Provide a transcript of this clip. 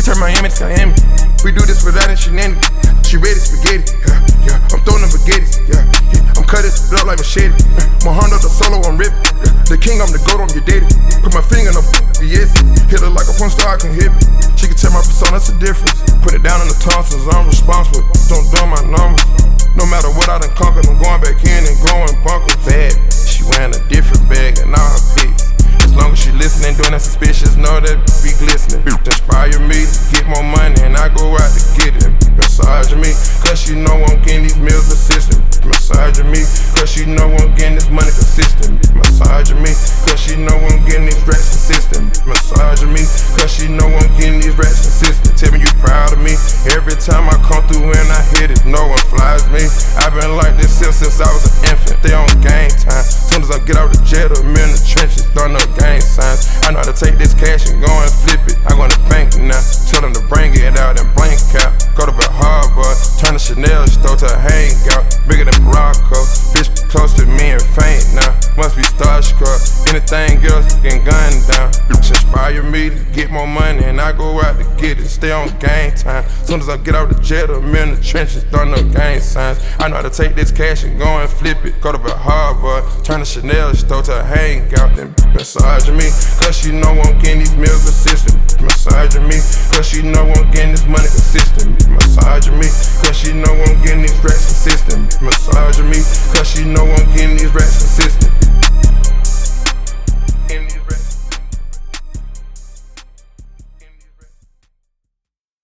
We turn Miami to Miami. We do this without any shenanigans. She ready spaghetti, yeah, yeah. I'm throwing them baguettes, yeah, yeah. I'm cutting it up like machete. My hand up the solo, I'm ripping. Yeah. The king, I'm the goat, I'm your daddy. Put my finger in the yes. Hit her like a porn star, I can hit me. She can tell my persona, that's the difference. Put it down in the tonsils, I'm responsible. Don't do my numbers. No matter what I done conquered, I'm going back in and growing bunkers. Bad, she wearing a different bag and all her pics. As long as she listening, doing that suspicious, know that be glistening. Inspire me to get more money and I go out to get it. Massage me, cause she know I'm getting these meals consistent. Massage me, cause she know I'm getting this money consistent. Massage me, cause she know I'm getting these racks consistent. Massage me, cause she know I'm getting these racks consistent. Tell me you proud of me. Every time I come through and I hit it, no one flies me. I've been like this since I was an infant. They on game time. Soon as I get out the jet, I'm in the trenches, throwing up gang signs. I know how to take this cash and go and flip it. I go in the bank now. Tell them to bring it out and blank out. Go to Harvard, turn the Chanel store to a hangout. Bigger than Morocco. Bitch close to me and faint now. Must be starstruck. Anything else getting gunned down. Bitch inspire me to get more money and I go out to get it. Stay on game time. Soon as I get out the jet, I'm in the trenches, throwing up gang signs. I know how to take this cash and go and flip it. Go to Harvard, turn the Chanel store to a hangout. Then massage me, cause she know I'm getting these meals consistent. Massage me, cause she know I'm getting this money consistent. Massage me, cause she know I'm getting these racks consistent. Massage me, cause she know I'm getting these racks consistent.